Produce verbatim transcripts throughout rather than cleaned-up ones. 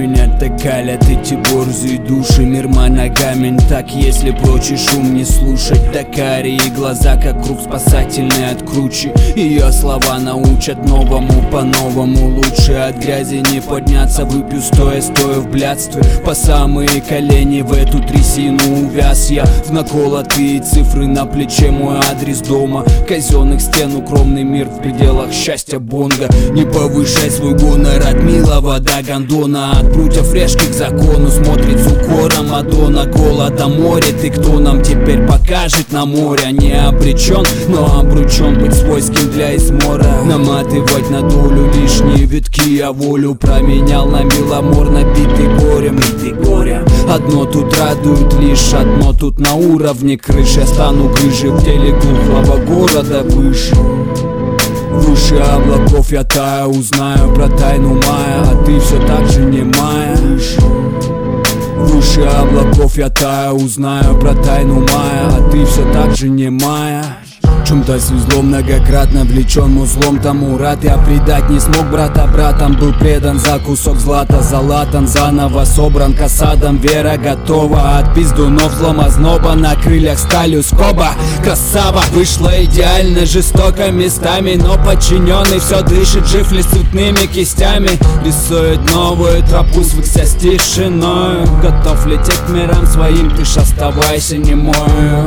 меня так калят эти борзые души. Мир моногамен, так если прочий шум не слушать. Так карие глаза, как круг спасательный от кручи. Ее слова научат новому по-новому. Лучше от грязи не подняться, выпью стоя, стоя в блядстве. По самые колени в эту трясину увяз я. В наколотые цифры на плече мой адрес дома. Казенных стен укромный мир в пределах счастья бонга. Не повышай свой гонор от милого до гондона. От прутьев решки к закону смотрит с укором Мадонна. Голода море, ты кто нам теперь покажет на море? Не обречен, но обручен быть свойским для измора. Наматывать на долю лишние витки, а волю променял на миломор, набитый горем, битый горем. Одно тут радует, лишь одно тут на уровне крыши. Я стану грыже в теле глухого города выше. Выше облаков я таю, узнаю про тайну мая, а ты все так же немая. Выше облаков я таю, узнаю про тайну мая, а ты все так же немая. Чем-то свезло, многократно влечен музлом, тому рад. Я предать не смог брата, братом был предан за кусок злата. Залатан, заново собран касадом, вера готова. От пиздунов злома зноба, на крыльях сталью скоба. Красава вышла идеально, жестоко местами, но подчиненный все дышит, жив ли с цветными кистями. Рисует новую тропу, свыкся с тишиной. Готов лететь к мирам своим, ты ж оставайся немой.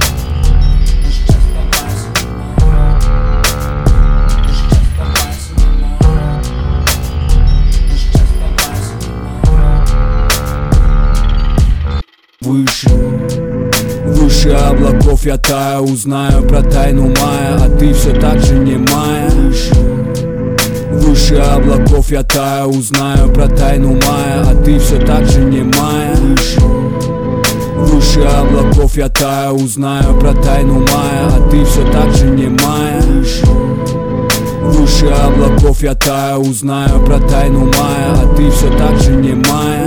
Выше, выше облаков я таю, узнаю про тайну мая, а ты все так же немая. Выше облаков я таю, узнаю про тайну мая, а ты все так же немая. Выше облаков я таю, узнаю про тайну мая, а ты все так же немая. Выше облаков я таю, узнаю про тайну мая, а ты все так же немая.